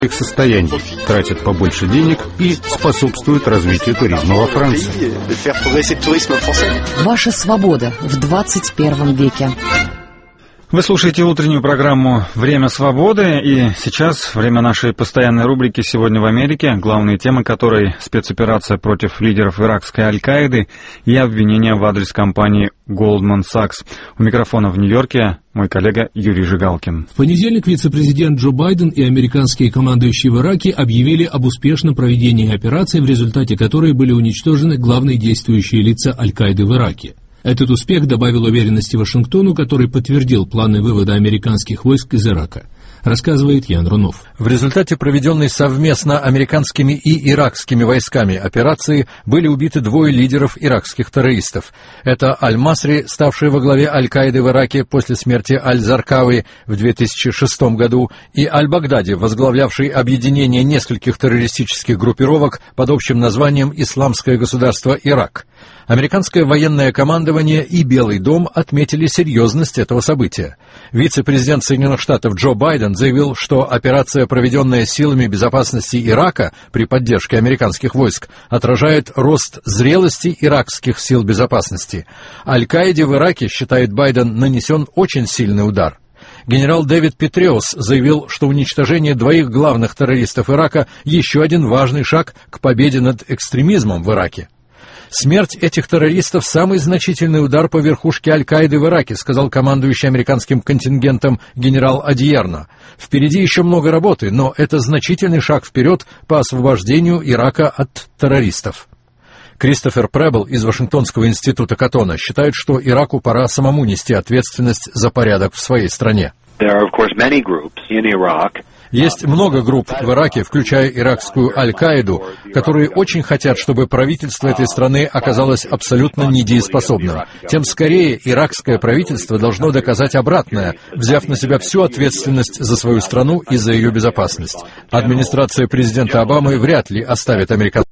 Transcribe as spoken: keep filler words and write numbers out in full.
их состояний, тратят побольше денег и способствуют развитию туризма во Франции. Ваша свобода в двадцать первом веке. Вы слушаете утреннюю программу «Время свободы», и сейчас время нашей постоянной рубрики «Сегодня в Америке», главные темы которой спецоперация против лидеров иракской Аль-Каиды и обвинения в адрес компании Goldman Sachs. У микрофона в Нью-Йорке мой коллега Юрий Жигалкин. В понедельник вице-президент Джо Байден и американские командующие в Ираке объявили об успешном проведении операции, в результате которой были уничтожены главные действующие лица Аль-Каиды в Ираке. Этот успех добавил уверенности Вашингтону, который подтвердил планы вывода американских войск из Ирака. Рассказывает Ян Рунов. В результате проведенной совместно американскими и иракскими войсками операции были убиты двое лидеров иракских террористов. Это Аль-Масри, ставший во главе Аль-Каиды в Ираке после смерти Аль-Заркави в две тысячи шестом году, и Аль-Багдади, возглавлявший объединение нескольких террористических группировок под общим названием «Исламское государство Ирак». Американское военное командование и Белый дом отметили серьезность этого события. Вице-президент Соединенных Штатов Джо Байден заявил, что операция, проведенная силами безопасности Ирака при поддержке американских войск, отражает рост зрелости иракских сил безопасности. Аль-Каиде в Ираке, считает Байден, нанесен очень сильный удар. Генерал Дэвид Петреус заявил, что уничтожение двоих главных террористов Ирака – еще один важный шаг к победе над экстремизмом в Ираке. «Смерть этих террористов – самый значительный удар по верхушке Аль-Каиды в Ираке», сказал командующий американским контингентом генерал Адьерно. «Впереди еще много работы, но это значительный шаг вперед по освобождению Ирака от террористов». Кристофер Пребл из Вашингтонского института Каттона считает, что Ираку пора самому нести ответственность за порядок в своей стране. Есть много групп в Ираке, включая иракскую Аль-Каиду, которые очень хотят, чтобы правительство этой страны оказалось абсолютно недееспособным. Тем скорее иракское правительство должно доказать обратное, взяв на себя всю ответственность за свою страну и за ее безопасность. Администрация президента Обамы вряд ли оставит американцев.